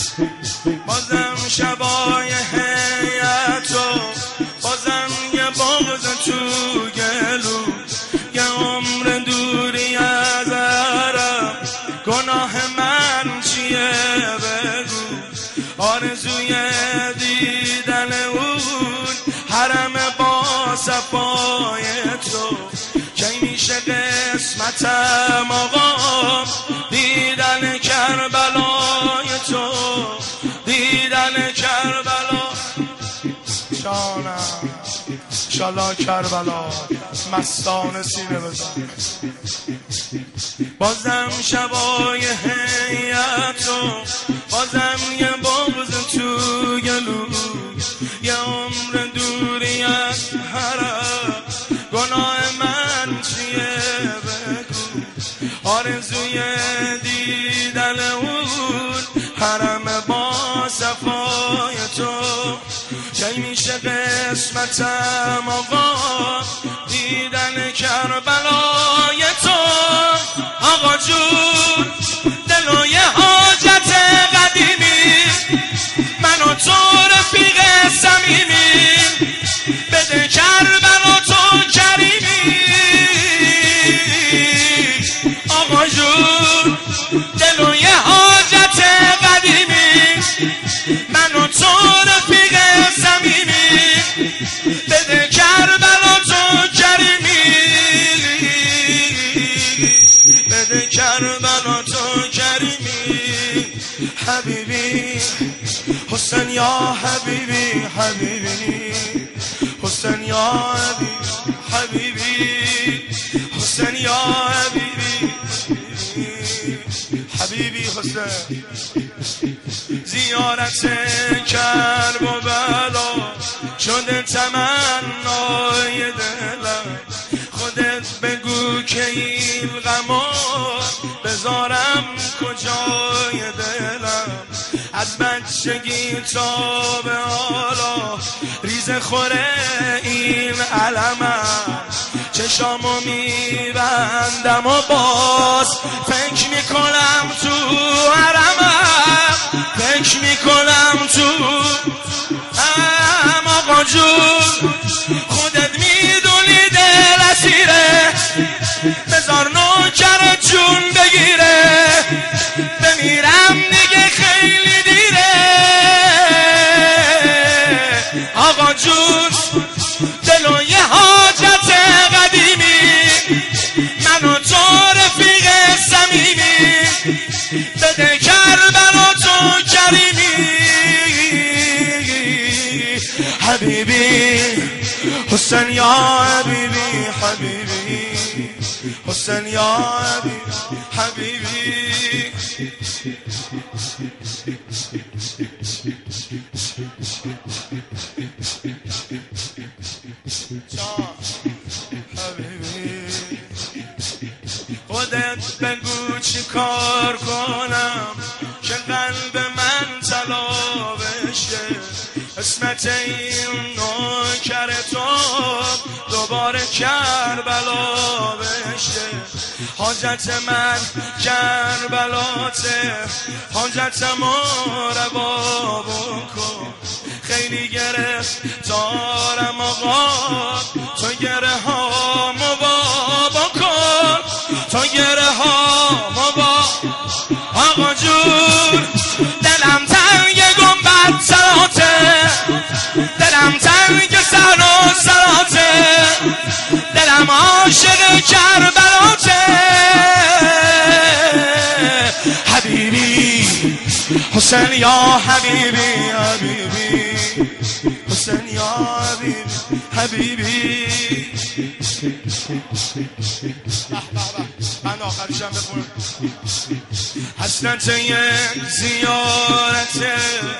بازم شبای هیئتو، بازم یه بغض تو گلو، یه عمر دوری از عرب. گناه من چیه بگو؟ آرزوی دیدن اون حرم با صفای تو. کی میشه قسمتم آقا دیدن کربلای تو، دیدن کربلا. جانم انشالله کربلا مستانه سینه بزن. بازم شبای هیئتو، بازم یه بغض تو گلو، یه عمر دوری از حرم. گناه من چیه بگو؟ آرزوی دیدن اون حرم با صفای تو. کی میشه قسمتم آقا دیدن کربلای تو. آقا جون دلوی حاجت قدیمی، من و تو رفیق صمیمی. بده کربلا تو کریمی. آقا جون دلوی حاجت قدیمی، من و تو رفیق صمیمی. بده کربلا تو کریمی. بده کربلا تو کریمی. حبیبی حسین یا حبیبی، حبیبی حسین یا حبیبی، حسین یا حبیبی، حبیبی حسین. زیارت کربلا شده تمنای دلم. خودت بگو که این غمو بذارم کجای دلم. از بچگی تا به حالا ریز خوره این علمم. چشامو میبندم و باز فکر میکنم تو حرمم، فکر میکنم تو حرمم. آقا جون خودت میدونی دل اسیره، بذار نوکر جون بگیره. بمیرم دیگه خیلی دیره. آقا جون دلوی حاجت قدیمی، من و تو رفیق صمیمی. بده کربلا تو کریمی. حبیبی حسین یا حبیبی، حبیبی حسین یا حبیبی. خودت بگو چی کار کنم که قلب من طلا بشه. قسمت این نوکر تو دوباره کربلا بشه. حاجت من کربلاته، حاجتمو روا بکن. خیلی گرفتارم آقا، تو گره هامو با بکن، تو گره هامو با. آقا جون دلم تنگ گنبد سراته، دلم تنگ سر و سراته، دلم عاشق کربلاته. حبیبی حسین یا حبیبی، حبیبی حسین یا حبیبی. من آخرشم بخونم. حسرت یک زیارت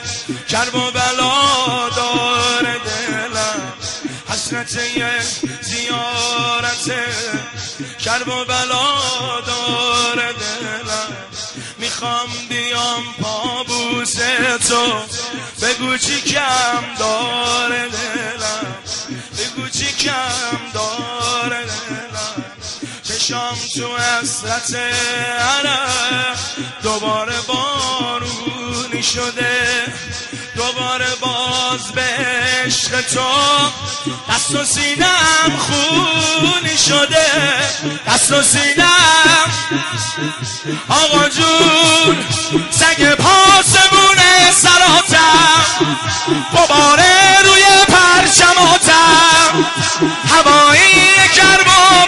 کربلا داره دلم. حسرت یک زیارت کربلا داره دلم. میخوام بیام پابوس تو، بگو چی کم داره دلم، بگو چی کم داره دلم. چشام تو حسرت عرق دوباره بارونی شده دوباره باز به عشق تو دست و سینم خونی شده دست و سینم آقا جون سگ پاسمونه سراتم دوباره روی پرچماتم هوایی کرب و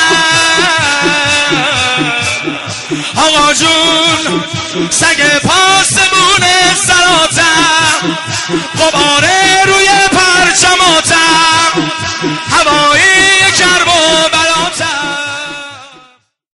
براتم آقا جون سگ پاسمونه